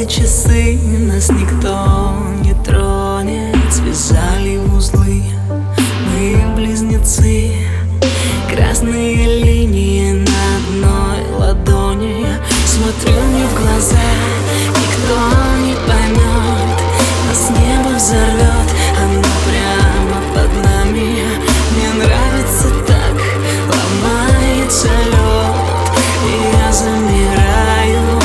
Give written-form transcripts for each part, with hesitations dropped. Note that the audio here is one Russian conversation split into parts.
Ровные часы, нас никто не тронет. Связали в узлы, мы близнецы. Красные линии на одной ладони. Смотрю мне в глаза, никто не поймет. Нас небо взорвет, оно прямо под нами. Мне нравится так, ломается лед, и я замираю.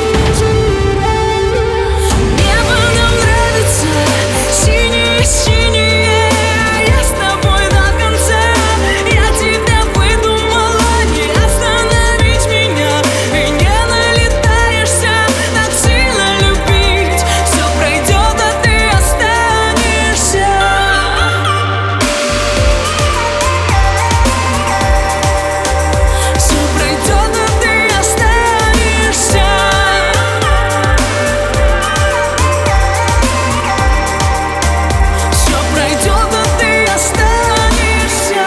Небо нам нравится, синее-синее. Я с тобой до конца, я тебя выдумала. Не остановить меня, и не налетаешься. Так сильно любить, все пройдет, а ты останешься. Все пройдет, а ты останешься. Все пройдет, а ты останешься.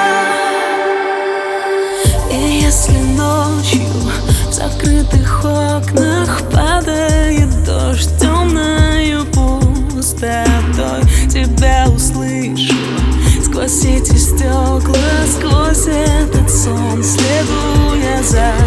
И если ночью в закрытых окнах падает дождь темною пустотой, тебя услышу сквозь эти стекла, сквозь этот сон следую я за